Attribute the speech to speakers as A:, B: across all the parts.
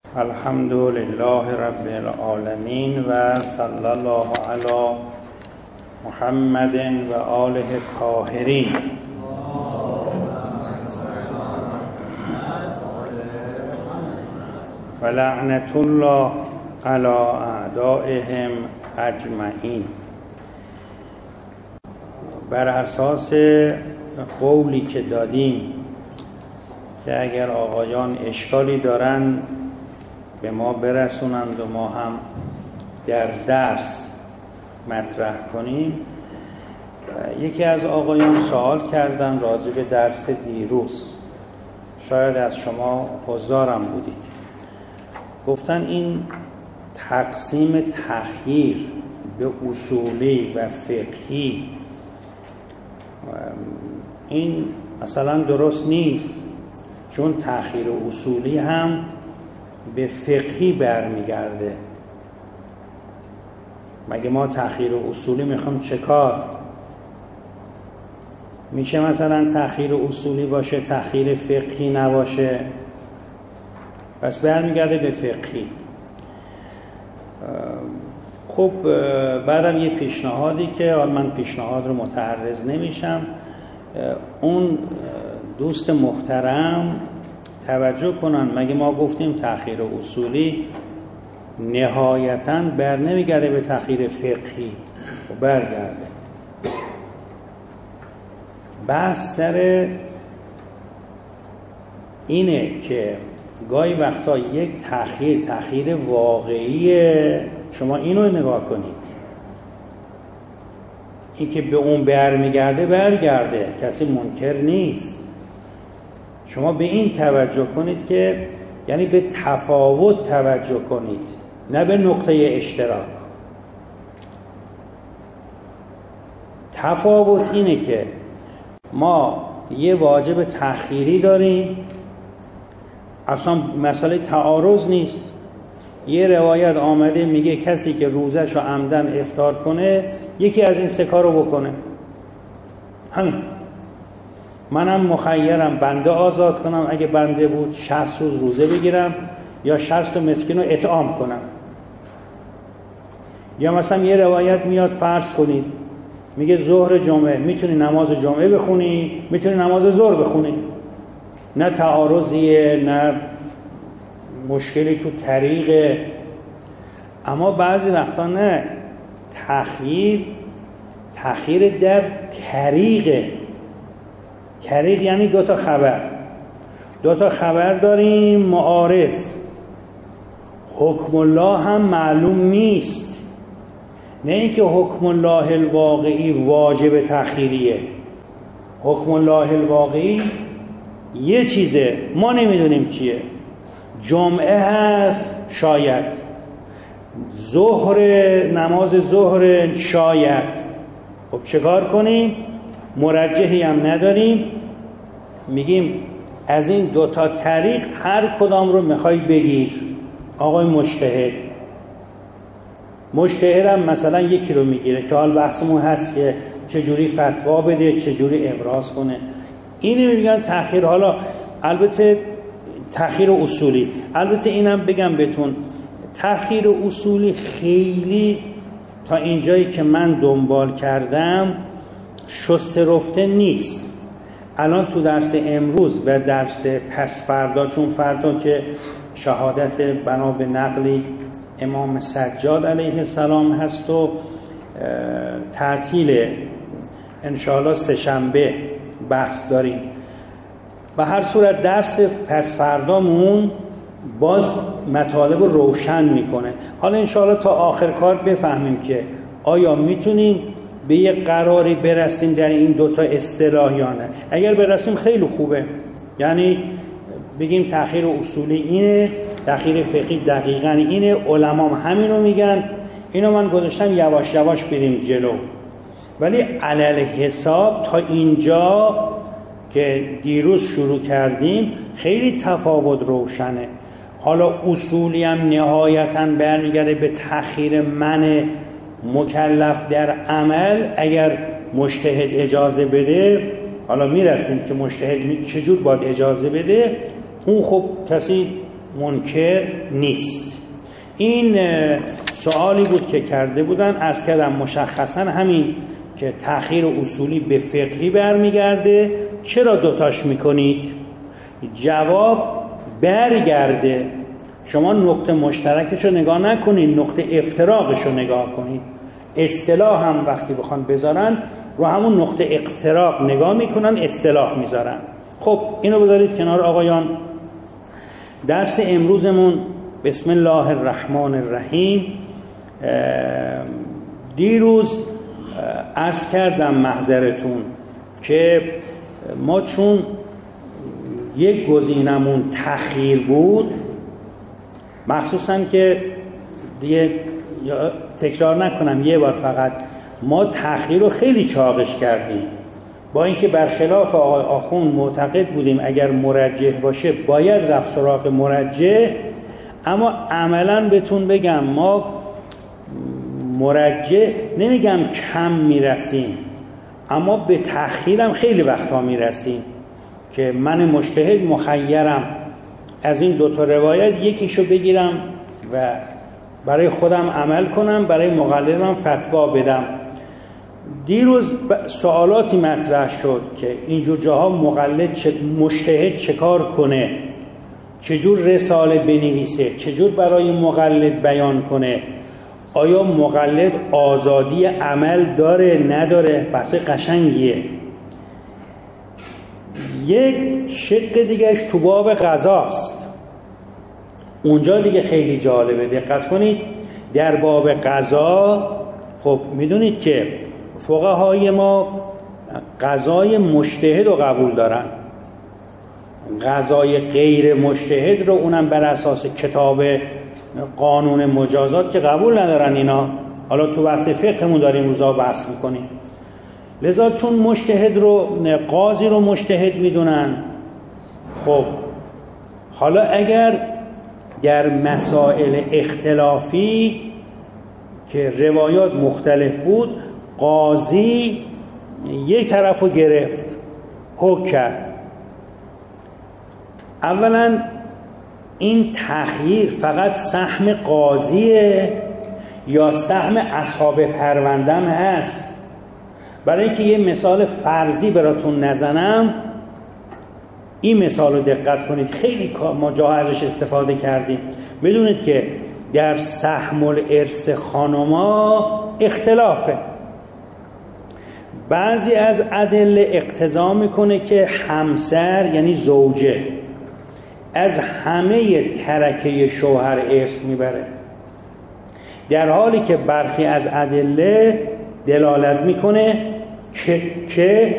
A: الحمد لله رب العالمین و صلی الله علی محمد و آله الطاهرین. و لعنت الله علی اعدائهم اجمعین. بر اساس قولی که دادیم که اگر آقایان اشکالی دارن به ما برسونند و ما هم در درس مطرح کنیم. یکی از آقایان سوال کردن راجع به درس دیروز، شاید از شما حضارم بودید. گفتن این تقسیم تخییر به اصولی و فقهی این مثلا درست نیست، چون تخییر اصولی هم به فقهی برمیگرده. مگه ما تخییر اصولی میخوام چه کار؟ میشه مثلا تخییر اصولی باشه تخییر فقهی نباشه؟ پس برمیگرده به فقهی. خب بعدم یه پیشنهادی که حالا من پیشنهاد رو متعرض نمیشم، اون دوست محترم توجه کنن. مگه ما گفتیم تخییر اصولی نهایتاً بر نمیگرده به تخییر فقهی؟ برگرده. بحث سر اینه که گاهی وقتا یک تخییر واقعیه. شما اینو نگاه کنید، این که به اون برمیگرده برگرده، کسی منکر نیست. شما به این توجه کنید که یعنی به تفاوت توجه کنید، نه به نقطه اشتراک. تفاوت اینه که ما یه واجب تخییری داریم، اصلا مسئله تعارض نیست. یه روایت آمده میگه کسی که روزش رو عمدن افطار کنه یکی از این سه کارو بکنه. همین. منم مخیرم بنده آزاد کنم، اگه بنده بود 60 روز روزه بگیرم یا 60 مسکین رو اطعام کنم. یا مثلا یه روایت میاد فرض کنید میگه ظهر جمعه میتونی نماز جمعه بخونی، میتونی نماز ظهر بخونی، نه تعارضیه نه مشکلی تو طریقه. اما بعضی وقتا نه، تخییر در طریقه. طریق یعنی دو تا خبر داریم معارض، حکم الله هم معلوم نیست. نه اینکه حکم الله الواقعی واجب تخییریه. حکم الله الواقعی یه چیزه، ما نمیدونیم چیه. جمعه هست شاید، نماز ظهر شاید. خب چه کار کنیم؟ مرجحی هم نداریم، میگیم از این دوتا طریق هر کدام رو میخوای بگیر. آقای مجتهد هم مثلا یکی رو میگیره که حال بحثمون هست که چجوری فتوا بده، چجوری ابراز کنه. اینو میگن تخییر. حالا البته تخییر اصولی، البته اینم بگم بهتون، تخییر اصولی خیلی تا اینجایی که من دنبال کردم شسته رفته نیست. الان تو درس امروز و درس پس فردا، چون فردا که شهادت بنا به نقلی امام سجاد علیه السلام هست و تعطیل انشاءالله سه‌شنبه بحث داریم. به هر صورت درس پس فردامون باز مطالب رو روشن میکنه. حالا انشاءالله تا آخر کار بفهمیم که آیا میتونیم به یه قراری برسیم در این دوتا اصطلاح یا نه. اگر برسیم خیلی خوبه، یعنی بگیم تخییر اصولی اینه، تخییر فقهی دقیقاً اینه، علما همینو میگن. اینو من گذاشتم یواش یواش بریم جلو. ولی علل حساب تا اینجا که دیروز شروع کردیم خیلی تفاوت روشنه. حالا اصولی هم نهایتاً برمیگرده به تخییر من مکلف در عمل. اگر مجتهد اجازه بده، حالا میرسیم که مجتهد چجور باید اجازه بده، اون خب کسی منکر نیست. این سوالی بود که کرده بودن. عرض کردم مشخصا همین که تأخیر اصولی به فقهی برمیگرده. چرا دوتاش میکنید؟ جواب برگرده. شما نقطه مشترکش رو نگاه نکنید، نقطه افتراقش رو نگاه کنید. اصطلاح هم وقتی بخوان بذارن رو همون نقطه افتراق نگاه میکنن، اصطلاح میذارن. خب اینو بذارید کنار آقایان. درس امروزمون بسم الله الرحمن الرحیم. دیروز عرض کردم محضرتون که ما چون یک گزینمون تأخیر بود، مخصوصا که دیگه تکرار نکنم یه بار فقط، ما تأخیر رو خیلی چاقش کردیم. با اینکه برخلاف آقای آخوند معتقد بودیم اگر مرجح باشه باید رفت سراغ مرجح، اما عملا بهتون بگم ما مرجح نمیگم کم میرسیم، اما به تأخیرم خیلی وقتا میرسیم که من مجتهد مخیرم از این دوتا روایت یکیشو بگیرم و برای خودم عمل کنم، برای مقلدم فتوا بدم. دیروز سوالاتی مطرح شد که اینجور جاها مجتهد چه کار کنه، چجور رساله بنویسه، چجور برای مقلد بیان کنه، آیا مقلد آزادی عمل داره نداره. بحث قشنگیه. یک شق دیگهش تو باب قضاست. اونجا دیگه خیلی جالبه. دقت کنید در باب قضا، خب میدونید که فقهای ما قضای مجتهد رو قبول دارن، قضای غیر مجتهد رو اونم بر اساس کتاب قانون مجازات که قبول ندارن اینا. حالا تو بحث فقهمون داریم روزا بحث میکنیم. لذا چون مجتهد رو، قاضی رو مجتهد میدونن، خب حالا اگر در مسائل اختلافی که روایات مختلف بود، قاضی یک طرف رو گرفت، حکم کرد، اولا این تخییر فقط سهم قاضیه یا سهم اصحاب پروندم هست؟ برای اینکه یه مثال فرضی براتون نزنم، این مثال رو دقت کنید، خیلی ما جاها ازش استفاده کردیم. بدونید که در سهم الارث خانما اختلافه. بعضی از ادله اقتضا میکنه که همسر یعنی زوجه از همه ترکه شوهر ارث میبره، در حالی که برخی از ادله دلالت میکنه که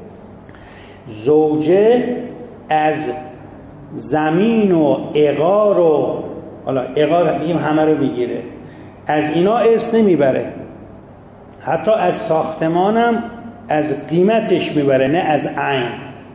A: زوجه از زمین و عقار و حالا عقار بگیم همه رو بگیره، از اینا ارث نمیبره، حتی از ساختمانم از قیمتش میبره نه از عین.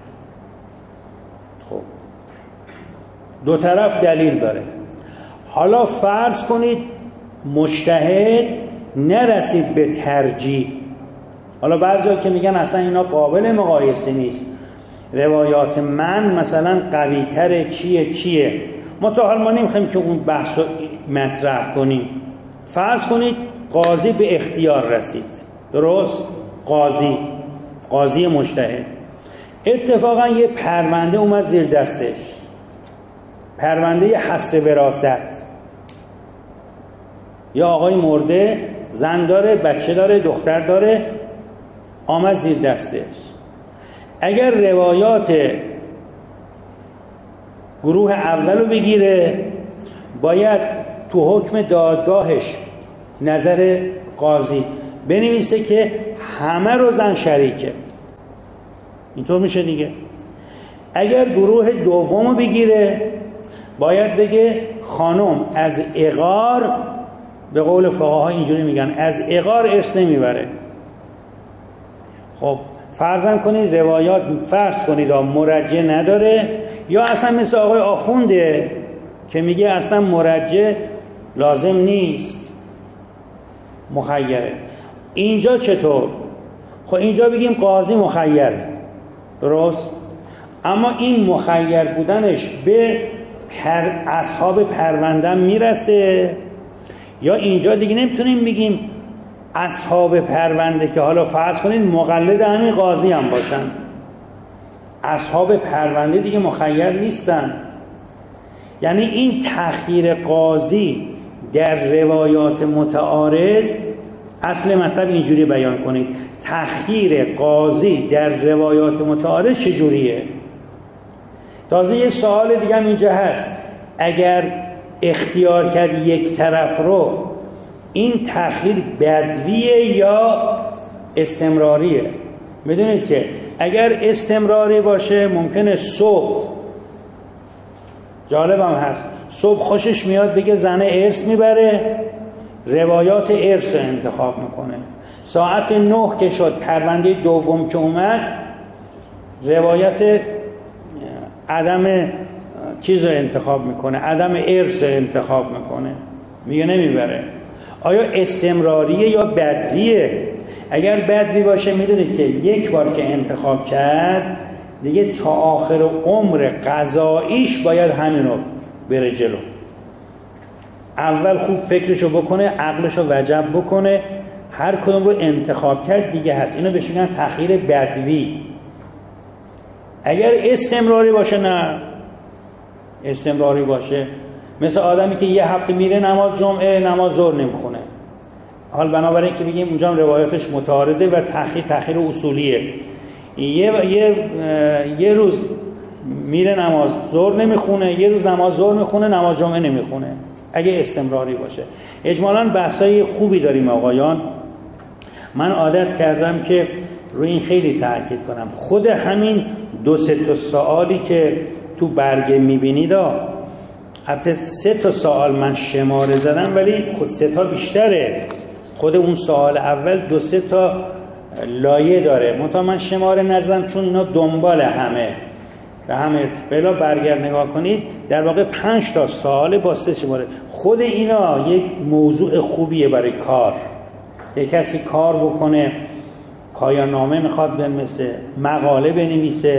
A: خب دو طرف دلیل داره. حالا فرض کنید مجتهد نرسید به ترجیح. حالا بعضیا که میگن اصلا اینا قابل مقایسه نیست، روایات من مثلا قوی تره، چیه ما تا حال ما نمیخوایم که اون بحث رو مطرح کنیم. فرض کنید قاضی به اختیار رسید، درست؟ قاضی مجتهد اتفاقا یه پرونده اومد زیر دستش، پرونده حصر وراثت، یا آقای مرده زن داره، بچه داره، دختر داره، آمد زیر دستش. اگر روایات گروه اول رو بگیره، باید تو حکم دادگاهش نظر قاضی بنویسه که همه رو زن شریکه. اینطور میشه دیگه. اگر گروه دوم رو بگیره، باید بگه خانم از عقار، به قول فقها اینجوری میگن، از عقار ارث نمیبره. خب فرضاً کنید روایات، فرض کنید مرجع نداره، یا اصلا مثل آقای آخونده که میگه اصلا مرجع لازم نیست، مخیره. اینجا چطور؟ خب اینجا بگیم قاضی مخیره، درست؟ اما این مخیر بودنش به اصحاب پرونده میرسه، یا اینجا دیگه نمیتونیم بگیم اصحاب پرونده که حالا فرض کنید مقلد همین قاضی هم باشن، اصحاب پرونده دیگه مخیر نیستن. یعنی این تأخیر قاضی در روایات متعارض، اصل مطلب اینجوری بیان کنید، تأخیر قاضی در روایات متعارض چجوریه؟ تازه یه سوال دیگه هم اینجا هست، اگر اختیار کرد یک طرف رو، این تأخیر بدویه یا استمراریه؟ میدونید که اگر استمراری باشه ممکنه صبح، جالبم هست، صبح خوشش میاد بگه زنه ارث میبره، روایات ارث رو انتخاب میکنه. ساعت 9 که شد، پرونده دوم که اومد، روایت عدم چیز رو انتخاب میکنه، عدم ارث رو انتخاب میکنه، میگه نمیبره. آیا استمراریه یا بدویه؟ اگر بدوی باشه میدونید که یک بار که انتخاب کرد دیگه تا آخر عمر قضاییش باید همینو بره جلو. اول خوب فکرشو بکنه، عقلشو وجب بکنه، هر کدوم رو انتخاب کرد دیگه هست. اینو بهش میگن تأخیر بدوی. اگر استمراری باشه، نه استمراری باشه مثل آدمی که یه هفته میره نماز جمعه، نماز ظهر نمیخونه، حال بنابراین که بگیم اونجا هم روایاتش متعارضه و تأخیر اصولیه. یه روز میره نماز ظهر نمیخونه، یه روز نماز ظهر میخونه، نماز جمعه نمیخونه، اگه استمراری باشه. اجمالاً بحثای خوبی داریم آقایان. من عادت کردم که روی این خیلی تاکید کنم. خود همین 2-3 تا سوالی که تو برگه میبینید، البته 3 تا سوال من شماره زدم ولی خود 3 تا بیشتره. خود اون سوال اول 2-3 تا لایه داره، منتها من شماره نزدم چون اینا دنبال همه بلا برگر نگاه کنید، در واقع 5 تا سوال با 3 شماره. خود اینا یک موضوع خوبیه برای کار. یک کسی کار بکنه، پایان نامه میخواد بنویسه، مقاله بنویسه،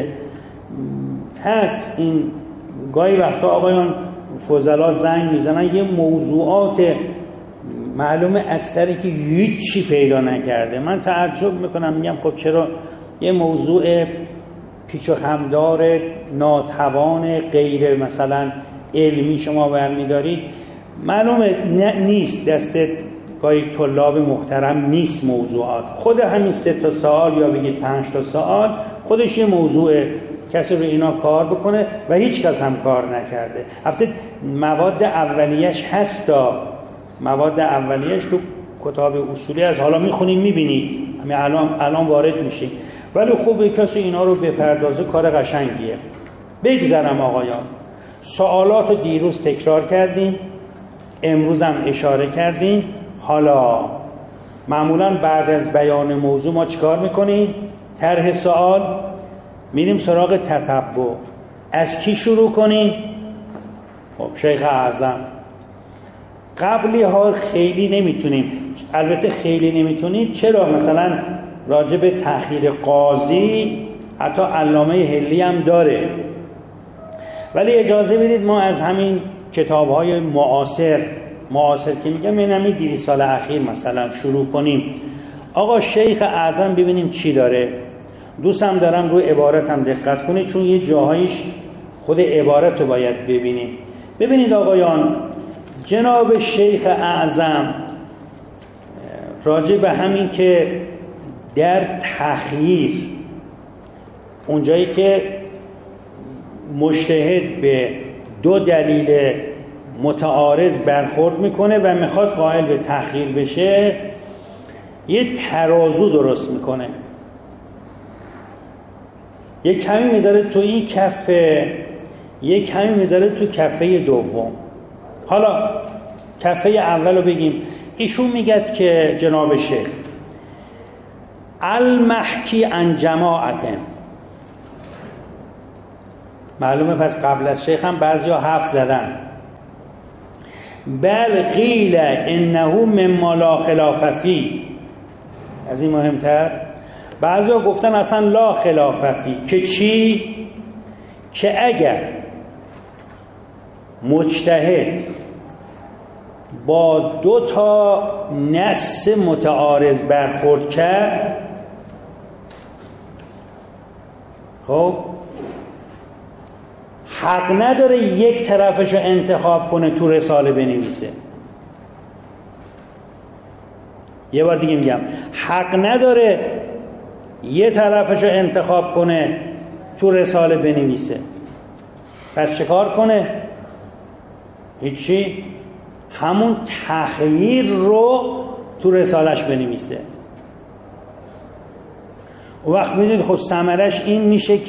A: هست این گاهی وقتا آقایان فضلا زنگ میزنن یه موضوعات معلومه از سری که هیچی پیدا نکرده. من تعجب میکنم، میگم خب چرا یه موضوع پیچ و خمدار ناتوان غیر مثلا علمی شما برمیدارید، معلومه نیست دست گاهی طلاب محترم نیست موضوعات. خود همین 3 تا سوال یا بگید 5 تا سوال خودش یه موضوعه، کسی رو اینا کار بکنه و هیچ کس هم کار نکرده. البته مواد اولیش هستا، مواد اولیش تو کتاب اصولی از حالا میخونیم میبینید، همین الان وارد میشیم، ولی خوبه کسی اینا رو بپردازه، کار قشنگیه. بگذرم آقایان، سوالات دیروز تکرار کردیم، امروز هم اشاره کردیم. حالا معمولا بعد از بیان موضوع ما چیکار میکنیم؟ طرح سوال، میریم سراغ تتبع. از کی شروع کنیم؟ خب شیخ اعظم. قبلی ها خیلی نمیتونیم، البته خیلی نمیتونیم. چرا؟ مثلا راجع به تأخیر قاضی حتی علامه حلی هم داره، ولی اجازه بدید ما از همین کتاب‌های معاصر که میگم من همین 200 سال اخیر مثلا شروع کنیم. آقا شیخ اعظم ببینیم چی داره. دوستم دارم روی عبارتم دقت کنید، چون یه جاهایش خود عبارت رو باید ببینیم. ببینید آقایان، جناب شیخ اعظم راجع به همین که در تخییر اونجایی که مجتهد به 2 دلیل متعارض برخورد میکنه و میخواد قائل به تخییر بشه، یه ترازو درست میکنه، یک کمی میذاره تو این کفه، یک کمی میذاره تو کفه دوم. حالا کفه اول رو بگیم. ایشون میگد که جناب شیخ المحکی عن جماعتن، معلومه پس قبل از شیخ هم بعضی ها حرف زدن، بل قیل انه مما لا خلاف فی، از این مهمتر بعضی ها گفتن اصلا لا خلاف فی، که چی؟ که اگر مجتهد با 2 تا نص متعارض برخورد کرد، خب حق نداره یک طرفشو انتخاب کنه تو رساله بنویسه. یه بار دیگه میگم، حق نداره یه طرفشو انتخاب کنه تو رساله بنویسه. پس چه کار کنه؟ هیچی، همون تخییر رو تو رسالش بنویسه. و وقت میدونید خب ثمرش این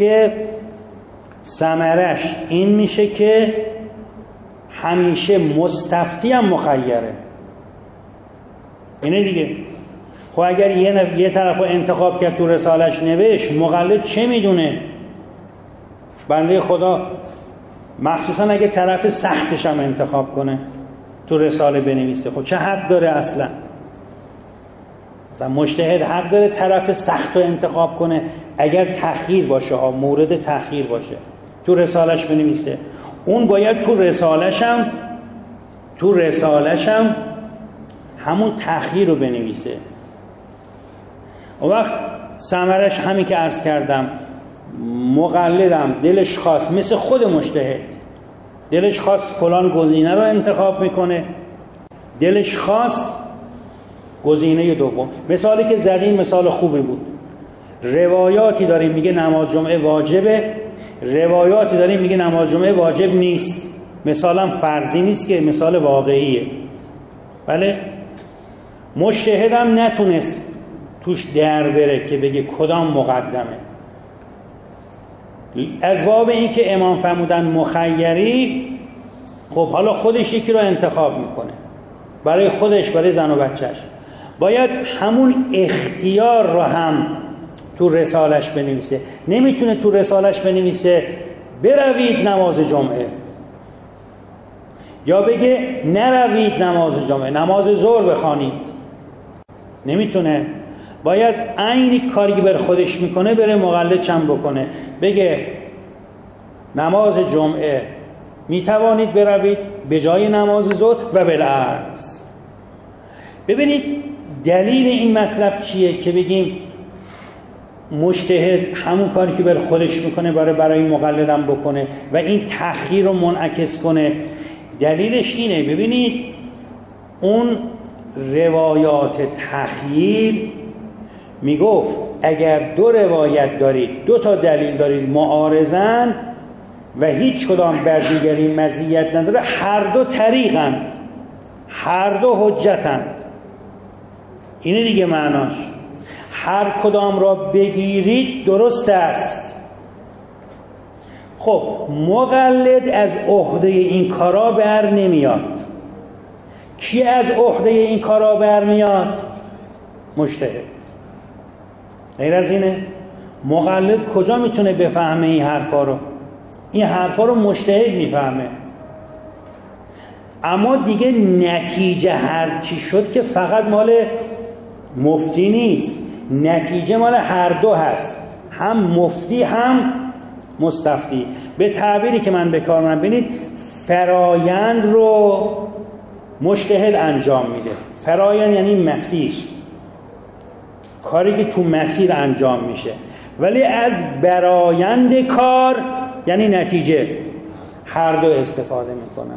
A: میشه که همیشه مستفتی هم مخیره. اینه دیگه. خب اگر یه طرف رو انتخاب کرد تو رسالش نوشت، مقلد چه میدونه؟ بنده خدا مخصوصا اگه طرف سختش هم انتخاب کنه تو رساله بنویسه، خب چه حق داره اصلا؟ مثلا مجتهد حق داره طرف سخت رو انتخاب کنه اگر تخییر باشه ها، مورد تخییر باشه، تو رسالش بنویسه. اون باید تو رسالش هم همون تخییر رو بنویسه. اون وقت ثمرش همین که عرض کردم، مقلدم دلش خواست مثل خود مجتهد، دلش خواست فلان گزینه رو انتخاب میکنه، دلش خواست گزینه دوم. مثالی که زدیم مثال خوبی بود. روایاتی داریم میگه نماز جمعه واجبه، روایاتی داریم میگه نماز جمعه واجب نیست. مثالم فرضی نیست که مثال واقعیه. بله، مجتهدم نتونست توش در بره که بگه کدام مقدمه. از باب این که امام فرمودن مخیری، خب حالا خودش یکی رو انتخاب میکنه برای خودش، برای زن و بچهش. باید همون اختیار رو هم تو رسالش بنویسه. نمیتونه تو رسالش بنویسه بروید نماز جمعه، یا بگه نروید نماز جمعه، نماز ظهر بخوانید. نمیتونه. باید عین کاری که بر خودش میکنه بره مقلد چم بکنه، بگه نماز جمعه میتوانید بروید به جای نماز ظهر و بالعکس. ببینید دلیل این مطلب چیه که بگیم مجتهد همون کاری که بر خودش میکنه برای مقلدم بکنه و این تخییر رو منعکس کنه. دلیلش اینه، ببینید اون روایات تخییر میگفت اگر 2 روایت دارید، 2 تا دلیل دارید معارضن و هیچ کدام بر دیگری مزیت نداره، هر 2 طریقند، هر 2 حجتند. اینه دیگه معناش. هر کدام را بگیرید درست است. خب مقلد از عهده این کارا بر نمیاد. کی از عهده این کارا بر میاد؟ مجتهد. غیر از اینه مقلد کجا میتونه بفهمه این حرفا رو؟ این حرفا رو مجتهد میفهمه. اما دیگه نتیجه هر چی شد که فقط مال مفتی نیست، نتیجه مال هر 2 هست، هم مفتی هم مستفتی. به تعبیری که من به کار من ببینید، فرایند رو مجتهد انجام میده. فرایند یعنی مسیر، کاری که تو مسیر انجام میشه. ولی از برایند کار یعنی نتیجه هر 2 استفاده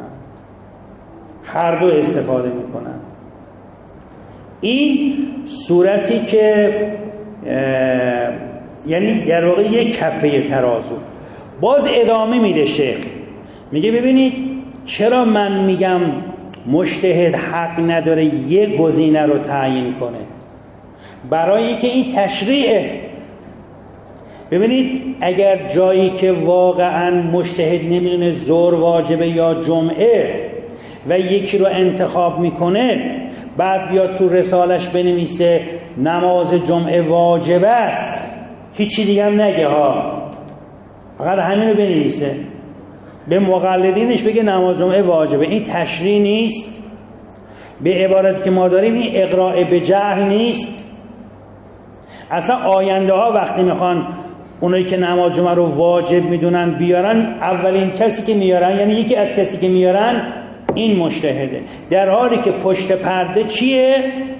A: میکنن. این صورتی که یعنی در واقع یک کفه ترازو. باز ادامه میده شیخ، میگه ببینید چرا من میگم مجتهد حق نداره یک گزینه رو تعیین کنه؟ برای اینکه این تشریعه. ببینید اگر جایی که واقعا مجتهد نمیدونه ظهر واجبه یا جمعه و یکی رو انتخاب میکنه، بعد بیاد تو رسالش بنویسه نماز جمعه واجب است، هیچی دیگه هم نگه ها، فقط همین رو بنویسه، به مقلدینش بگه نماز جمعه واجبه، این تشریع نیست. به عبارتی که ما داریم این اقراء به جهل نیست. اصلا آینده ها وقتی میخوان اونایی که نماز جمعه رو واجب میدونن بیارن، اولین کسی که میارن، یعنی یکی از کسی که میارن این مجتهده، در حالی که پشت پرده چیه؟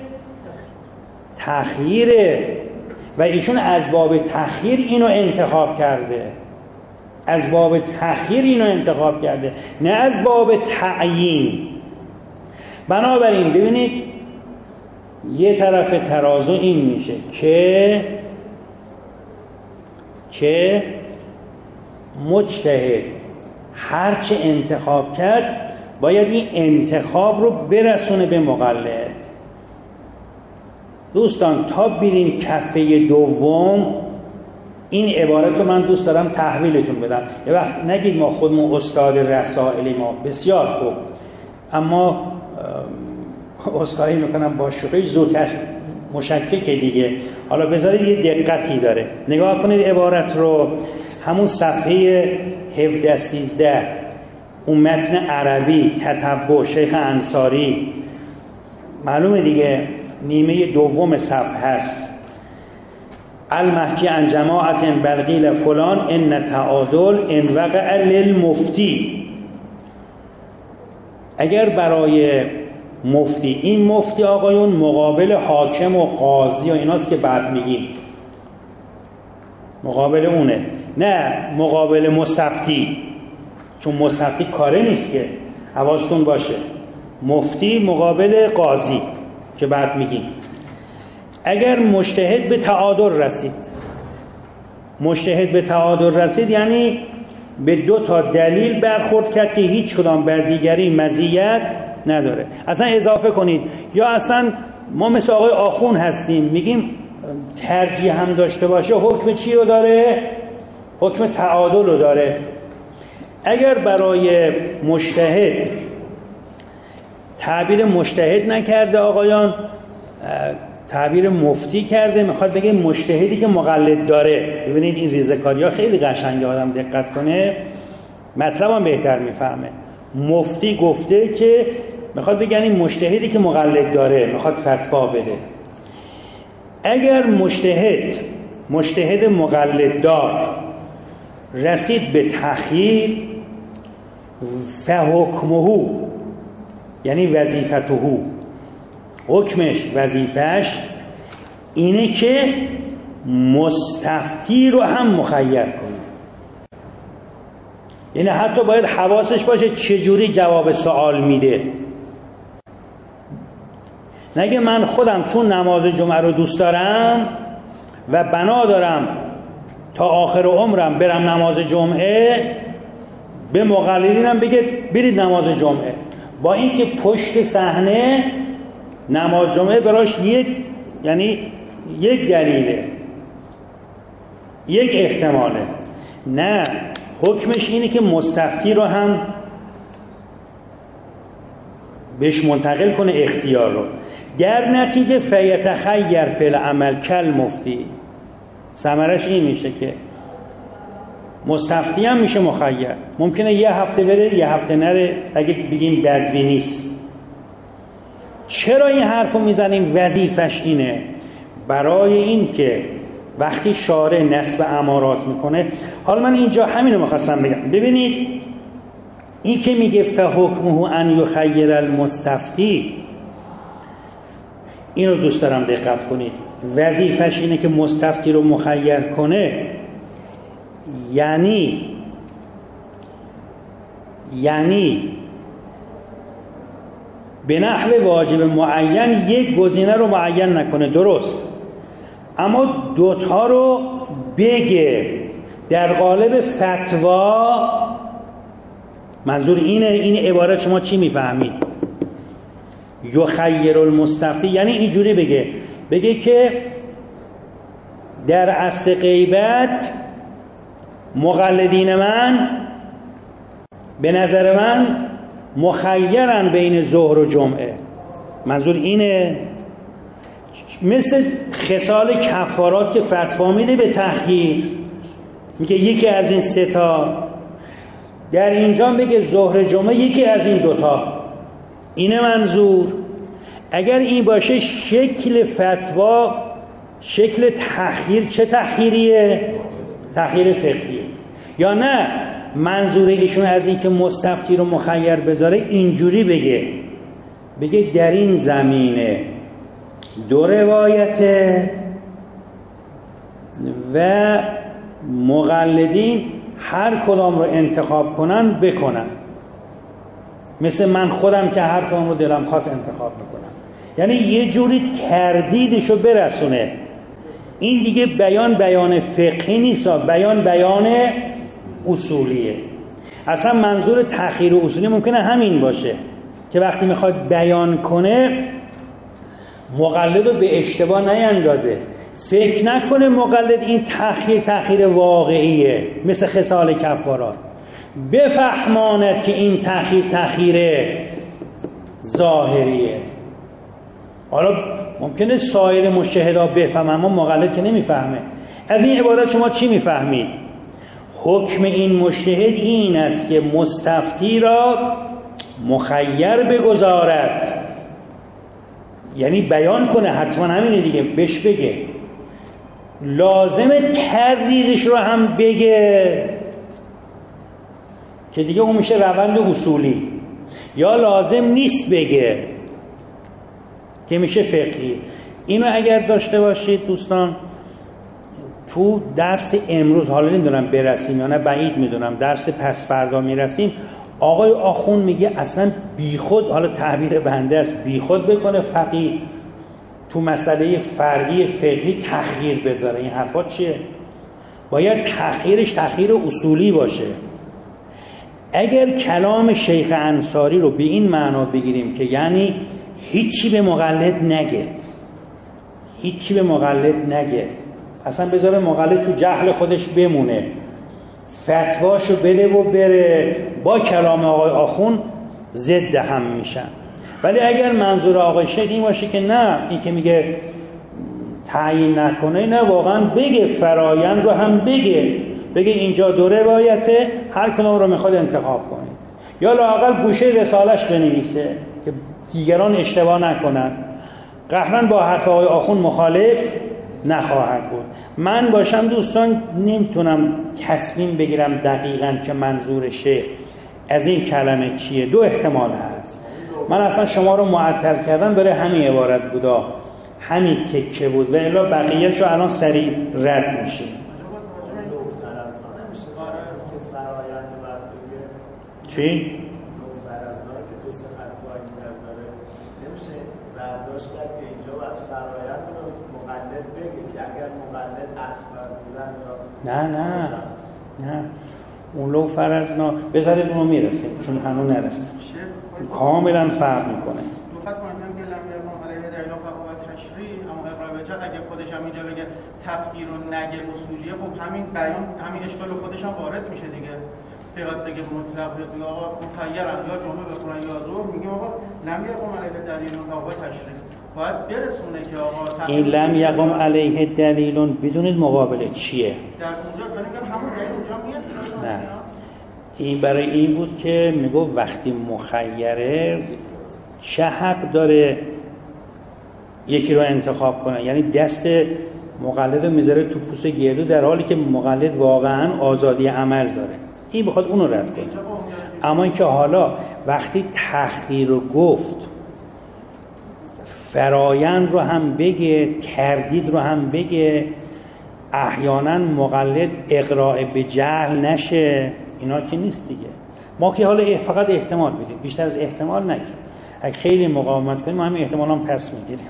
A: تخییره. و ایشون از باب تخییر اینو انتخاب کرده، از باب تخییر اینو انتخاب کرده، نه از باب تعیین. بنابراین ببینید یه طرف ترازو این میشه که مجتهد هرچه انتخاب کرد باید این انتخاب رو برسونه به مقلد. دوستان تا بریم کفه دوم، این عبارت رو من دوست دارم تحویلتون بدم. یه وقت نگید ما خودمون استاد رسائلی، ما بسیار خوب، اما عذرخواهی میکنم با شوخی زودتر مشککه دیگه. حالا بذارید یه دقتی داره، نگاه کنید عبارت رو، همون صفحه 17-13 اون متن عربی تتبع شیخ انصاری، معلومه دیگه نیمه دوم صفحه هست. المحکی عن جماعت بلقیل فلان ان تعادل ان وقع للمفتی. اگر برای مفتی، این مفتی آقایون مقابل حاکم و قاضی و ایناست که بعد میگیم، مقابل اونه، نه مقابل مستفتی، چون مستفتی کاره نیست که، حواستون باشه، مفتی مقابل قاضی که بعد میگیم. اگر مجتهد به تعادل رسید، مجتهد به تعادل رسید یعنی به دو تا دلیل برخورد کرد که هیچ کدام بر دیگری مزیت نداره. اصلا اضافه کنید، یا اصلا ما مثل آقای آخون هستیم میگیم ترجیح هم داشته باشه، حکم چی رو داره؟ حکم تعادل رو داره. اگر برای مجتهد تعبیر مجتهد نکرده آقایان، تعبیر مفتی کرده، میخواد بگه مجتهدی که مقلد داره. ببینید این ریزکاری ها خیلی قشنگه، آدم دقت کنه مطلب هم بهتر میفهمه. مفتی گفته که میخواد بگه این مجتهدی که مقلد داره، میخواد فتوا بده. اگر مجتهد مقلد دار رسید به تخییر، فحکمه یعنی وظیفته، حکمش وظیفش اینه که مستفتی رو هم مخیر کنه. یعنی حتی باید حواسش باشه چجوری جواب سوال میده. نگه من خودم چون نماز جمعه رو دوست دارم و بنا دارم تا آخر عمرم برم نماز جمعه، به مقلدینم بگه برید نماز جمعه، با اینکه پشت صحنه نماز جمعه براش یعنی یک دلیله، یک احتماله. نه، حکمش اینه که مستفتی رو هم بهش منتقل کنه اختیار رو. در نتیجه فیتخیر فی العمل کل مفتی، ثمرش این میشه که مستفتی هم میشه مخیر. ممکنه یه هفته بره یه هفته نره، اگه بگیم بدوی نیست. چرا این حرفو میزنیم؟ وظیفش اینه، برای این که وقتی شارع نصب امارات میکنه. حالا من اینجا همینو میخواستم بگم. ببینید این که میگه فحکمه ان یخیر المستفتی، اینو دوست دارم دقت کنید. وظیفش اینه که مستفتی رو مخیر کنه، یعنی به نحو واجب معین یک گزینه رو معین نکنه، درست، اما دوتا رو بگه در قالب فتوا. منظور اینه، این عبارت شما چی میفهمید؟ یخیر المستفتی یعنی اینجوری بگه که در عصر غیبت مقلدین من به نظر من مخیرن بین ظهر و جمعه. منظور اینه، مثل خصال کفارات که فتوا میده به تخییر، میگه یکی از این سه تا، در اینجا بگه ظهر جمعه یکی از این دوتا. اینه منظور. اگر این باشه شکل فتوا شکل تخییر چه تخییریه؟ تأخیر فقهی. یا نه منظور ایشون از این که مستفتی رو مخیر بذاره اینجوری بگه در این زمینه دو روایته و مقلدین هر کدام رو انتخاب کنن بکنن، مثل من خودم که هر کدام رو دلم خواست انتخاب میکنم. یعنی یه جوری تردیدشو برسونه. این دیگه بیان فقهی نیست، بیان اصولیه. اصلا منظور تأخیر اصولی ممکنه همین باشه که وقتی میخواد بیان کنه مقلد رو به اشتباه نیندازه، فکر نکنه مقلد این تأخیر واقعیه مثل خصال کفارات، بفهماند که این تأخیر ظاهریه. حالا ممکنه سایر مجتهدا بفهمن اما مقلد که نمیفهمه. از این عبارت شما چی میفهمید؟ حکم این مجتهد این است که مستفتی را مخیر بگذارد، یعنی بیان کنه، حتما همینه دیگه، بهش بگه، لازمه تردیدش رو هم بگه که دیگه اون میشه روند اصولی، یا لازم نیست بگه که میشه فقهی. اینو اگر داشته باشید دوستان تو درس امروز، حالا نمیدونم برسیم یا نه، بعید میدونم، درس پس فردا میرسیم، آقای آخوند میگه اصلا بیخود، حالا تعبیر بنده است، بیخود بکنه فقیه تو مسئله فرعی فقهی تخییر بذاره. این حرفا چیه؟ باید تخییرش تخییر اصولی باشه. اگر کلام شیخ انصاری رو به این معنا بگیریم که یعنی هیچی به مقلد نگه، اصلا بذاره مقلد تو جهل خودش بمونه، فتواشو بده و بره، با کلام آقای آخوند ضد هم میشن. ولی اگر منظور آقای شیخ این باشه که نه، این که میگه تعیین نکنه، نه واقعا بگه، فرایند رو هم بگه اینجا دو روایته، هر کدوم رو میخواد انتخاب کنه، یا لااقل گوشه رسالش بنویسه که دیگران اشتباه نکنن. قطعاً با حرف آقای آخوند مخالف نخواهد بود. من باشم دوستان نمیتونم تصمیم بگیرم دقیقاً که منظور شیخ از این کلمه چیه. دو احتمال هست. من اصلا شما رو معطل کردم برای همین عبارت بودا، همین تکه بود، و الا بقیه‌شو الان سریع رد میشه. چی؟
B: برداشت کرد که اینجا باید فرایند رو مقلد بگه که اگر مقلد اخبار بودن یا
A: نه اون لو فرضنا بذارید اونو میرسیم چون هنو نرسیم، کاملا فرق میکنه.
C: لغت معنیم که لم یرمام علیه دلیل فقط تشریع، اما اقرار به جد اگه خودش هم اینجا بگه تفکیر و نگه اصولیه، خب همین بیان همین اشکال خودش هم وارد میشه دیگه. فقط بگه مطلق بگه آقا مخیرن یا جمعه بخونن یا ظهر، میگیم آقا لم یقم علیه دلیل فقط تشریع، باید برسونه که آقا
A: این لم یقم علیه دلیل بدونید مقابله چیه؟
C: در اونجا بگم همون دلیل اونجا میاد.
A: نه این برای این بود که میگو وقتی مخیره چه حق داره یکی رو انتخاب کنه، یعنی دست مقلد رو میذاره تو پوست گردو، در حالی که مقلد واقعا آزادی عمل داره. این بخواد اونو رد کنه. اما اینکه حالا وقتی تخییر رو گفت، فرایند رو هم بگه، تردید رو هم بگه، احیانا مقلد اقراء به جهل نشه، اینا که نیست دیگه. ما که حالا فقط احتمال بدیم، بیشتر از احتمال نگیم. اگه خیلی مقاومت کنیم ما همین احتمال هم پس میگیریم.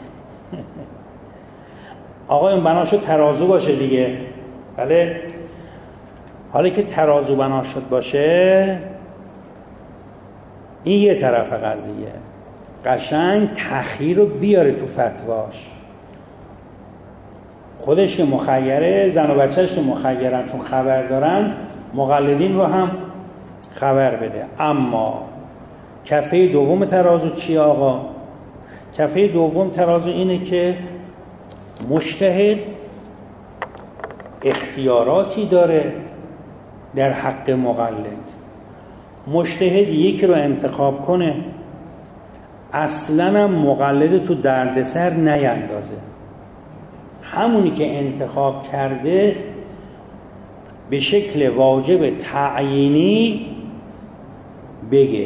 A: آقا اون بناشو ترازو باشه دیگه. بله، حالا که ترازو بنا شد باشه، این یه طرف قضیه، قشنگ تخییر رو بیاره تو فتواش. خودش که مخیره، زن و بچهش که مخیرن چون خبر دارن، مقلدین رو هم خبر بده. اما کفه دوم ترازو چی آقا؟ کفه دوم ترازو اینه که مجتهد اختیاراتی داره در حق مقلد. مجتهد یکی رو انتخاب کنه، اصلاً مقلد تو دردسر نیندازه، همونی که انتخاب کرده به شکل واجب تعیینی بگه.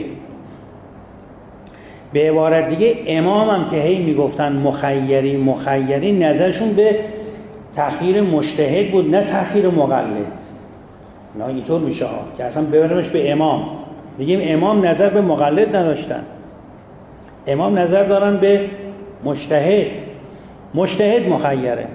A: به عبارت دیگه امام هم که هی میگفتن مخیری نظرشون به تخییر مجتهد بود، نه تخییر مقلد. نه اینطور میشه که اصلا ببریمش به امام، بگیم امام نظر به مقلد نداشتن، امام نظر دارن به مجتهد مخیره،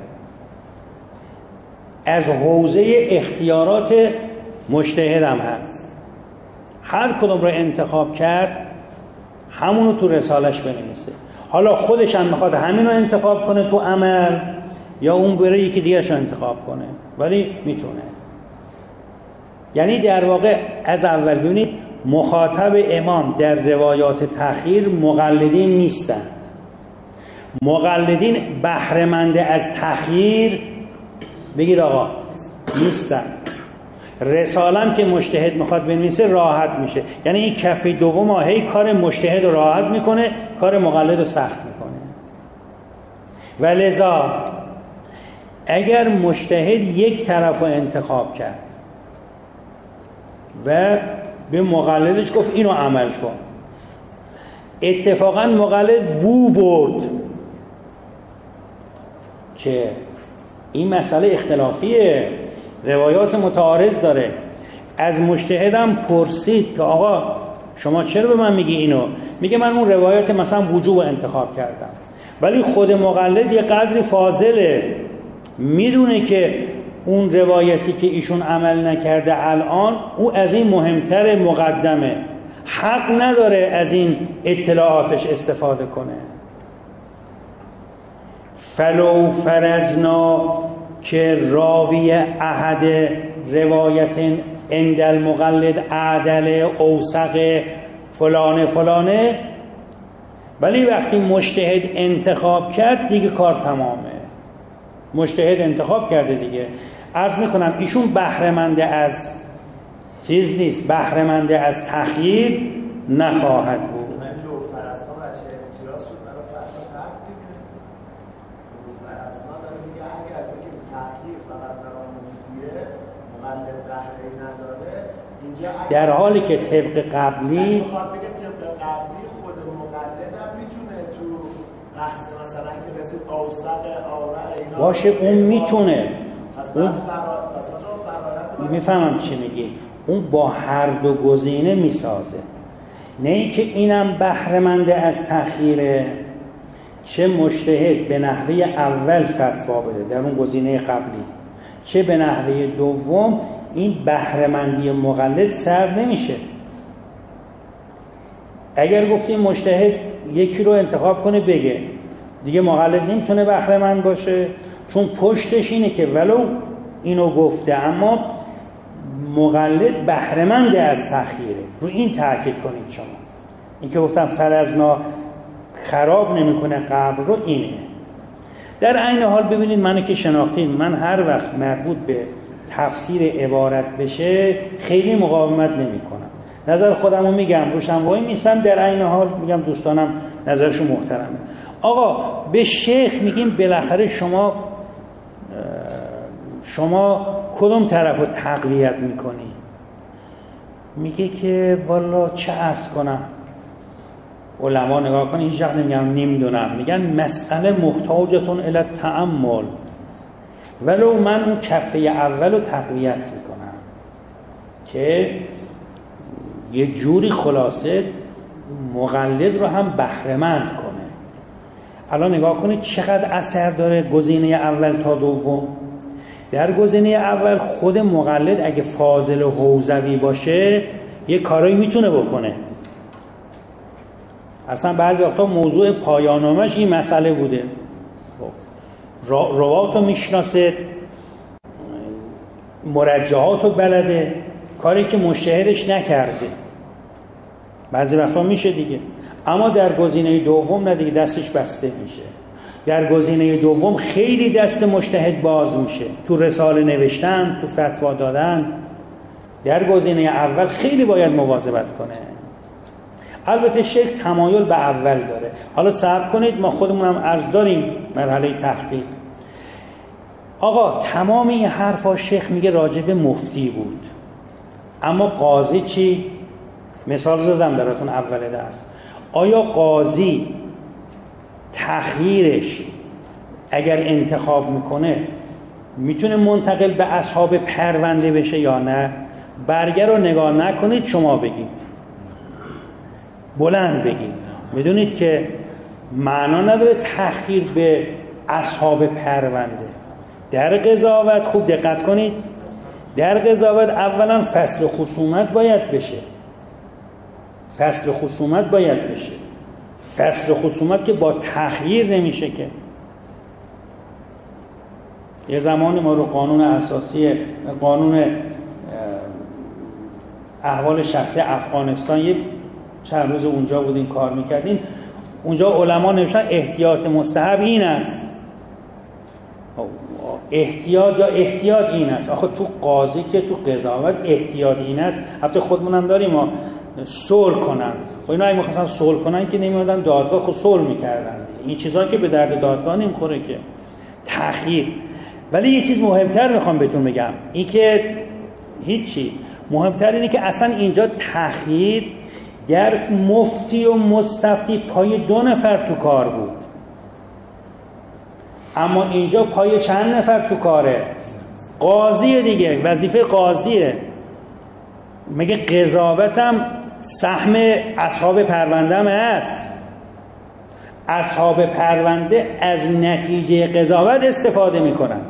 A: از حوزه اختیارات مجتهد هم هست، هر کدوم رو انتخاب کرد همونو تو رسالش بنویسه. حالا خودش هم میخواد همینو انتخاب کنه تو عمل یا اون بره یکی دیگرش رو انتخاب کنه، ولی میتونه. یعنی در واقع از اول ببینید مخاطب امام در روایات تأخیر مقلدین نیستن. مقلدین بهره‌مند از تأخیر بگید آقا نیستن. رسالم که مجتهد میخواد بنویسه راحت میشه، یعنی این کفه دوم هی کار مجتهد رو راحت میکنه، کار مقلد رو سخت میکنه. و لذا اگر مجتهد یک طرف رو انتخاب کرد و به مقلدش گفت اینو عمل کن، اتفاقا مقلد بو برد که این مسئله اختلافیه، روایات متعارض داره، از مجتهدم پرسید که آقا شما چرا به من میگی اینو؟ میگه من اون روایات مثلا وجوب انتخاب کردم. ولی خود مقلد یه قدری فاضله، میدونه که اون روایتی که ایشون عمل نکرده الان او از این مهمتر مقدمه، حق نداره از این اطلاعاتش استفاده کنه. فلو فرضنا که راوی احد روایت عند المقلد عدل اوثق فلانه، ولی وقتی مجتهد انتخاب کرد دیگه کار تمامه. مجتهد انتخاب کرده دیگه. عرض میکنم ایشون بهره‌مند از چیز نیست، بهره‌مند از تخییر نخواهد بود. در حالی که طبق قبلی
B: خود مقلد هم میتونه تو بحث مثلا که رسید اوثق اینا
A: باشه، اون میتونه، اون میفهمم چی میگی، اون با هر دو گزینه میسازه، نه اینکه اینم بهره‌مند از تأخیره، چه مجتهد به نحوه اول فتوا بده در اون گزینه قبلی، چه به نحوه دوم، این بهره‌مندی مقلد سر نمیشه. اگر گفتیم مجتهد یکی رو انتخاب کنه بگه، دیگه مقلد نمیتونه بهره‌مند باشه، چون پشتش اینه که ولو اینو گفته اما مقلد بهره‌مند از تأخیره. رو این تاکید کنید شما. این که گفتم فرضنا خراب نمیکنه قبل رو اینه. در عین حال ببینید منو که شناختین، من هر وقت مربوط به تفسیر عبارت بشه خیلی مقاومت نمی کنم، نظر خودم رو میگم، روشن وای میسم، در عین حال میگم دوستانم نظرشون محترمه. آقا به شیخ میگیم بالاخره شما کدوم طرف رو تقویت میکنی؟ میگه که والا چه عرض کنم، علما نگاه کنی هیچ وقت نمیدونم، میگن مسئله محتاجتون الی تأمل، ولو من اون کفه اول رو تقویت میکنم که یه جوری خلاصه مقلد رو هم بهره‌مند کنه. الان نگاه کنید چقدر اثر داره گزینه اول تا دوم. در گزینه اول خود مقلد اگه فاضل و حوزوی باشه یه کارایی میتونه بکنه. اصلا بعضی وقتا موضوع پایان‌نامه‌اش این مسئله بوده، رواتو میشناسه، مرجعاتو بلده، کاری که مجتهدش نکرده. بعضی وقتا میشه دیگه. اما در گزینه دوم نه دیگه، دستش بسته میشه. در گزینه دوم خیلی دست مجتهد باز میشه، تو رساله نوشتن، تو فتوا دادن. در گزینه اول خیلی باید مواظبت کنه. البته شیخ تمایل به اول داره. حالا صبر کنید، ما خودمون هم عرض داریم مرحله تحقیق. آقا تمام این حرفا شیخ میگه راجع به مفتی بود، اما قاضی چی؟ مثال زدم براتون اول درس. آیا قاضی تخییرش اگر انتخاب میکنه میتونه منتقل به اصحاب پرونده بشه یا نه؟ برگه رو نگاه نکنید، شما بگید، بلند بگید. میدونید که معنا نداره تخییر به اصحاب پرونده. در قضاوت خوب دقت کنید، در قضاوت اولا فصل خصومت باید بشه. فصل خصومت باید بشه. فصل خصومت که با تخییر نمیشه که. یه زمانی ما رو قانون اساسی، قانون احوال شخصی افغانستان، یه چند روز اونجا بودیم کار میکردیم، اونجا علما نوشتن احتیاط مستحب این است. احتیاط یا احتیاط این است. آخه تو قاضی که تو قضاوت احتیاط این است، حتی خودمونم داریم ما صلح کنن. خب اینا اگه می‌خواستن صلح کنن که نمی‌اومدن دادگاه، خود صلح می‌کردن. این چیزا که به درد دادگاه نمی‌خوره که. تأخیر. ولی یه چیز مهمتر میخوام بهتون بگم، این که هیچی مهمتر اینه که اصلا اینجا تأخیر در مفتی و مستفتی پای 2 نفر تو کار بود، اما اینجا پای چند نفر تو کاره؟ قاضی دیگه، وظیفه قاضیه. مگه قضاوتم سهم اصحاب پرونده هم هست؟ اصحاب پرونده از نتیجه قضاوت استفاده میکنن،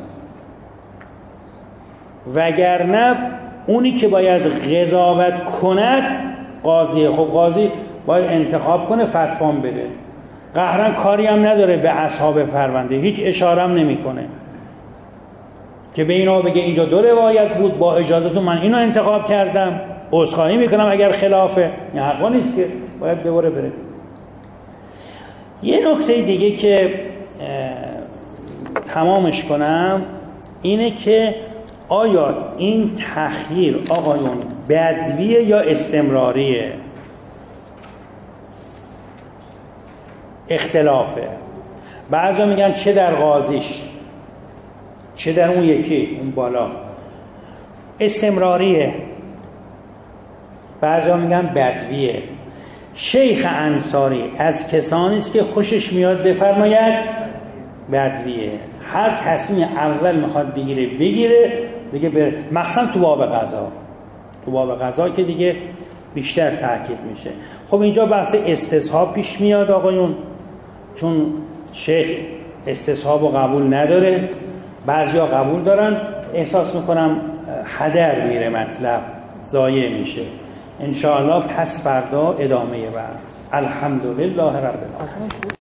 A: وگرنه اونی که باید قضاوت کند قاضیه. خب قاضی باید انتخاب کنه، فتوام بده، قهرن کاری هم نداره به اصحاب پرونده، هیچ اشاره هم نمیکنه که به اینا بگه اینجا 2 روایت بود، با اجازهتون من اینو انتخاب کردم، عذرخواهی میکنم اگر خلافه. این حقا نیست که باید ببره بره. یه نکته دیگه که تمامش کنم اینه که آیا این تخییر آقایون بدویه یا استمراریه؟ اختلافه. بعضا میگن چه در قاضیش چه در اون یکی اون بالا استمراریه، بعضا میگن بدویه. شیخ انصاری از کسانی است که خوشش میاد بفرماید بدویه. هر تصمیم اول میخواد بگیره دیگه بره، مخصوصا تو باب قضا. تو باب قضا که دیگه بیشتر تاکید میشه. خب اینجا بحث استصحاب پیش میاد آقایون، چون شیخ استصحاب و قبول نداره، بعضیا قبول دارن. احساس میکنم هدر میره، مطلب ضایع میشه. انشاءالله پس فردا ادامه بحث. الحمدلله رب العالمین.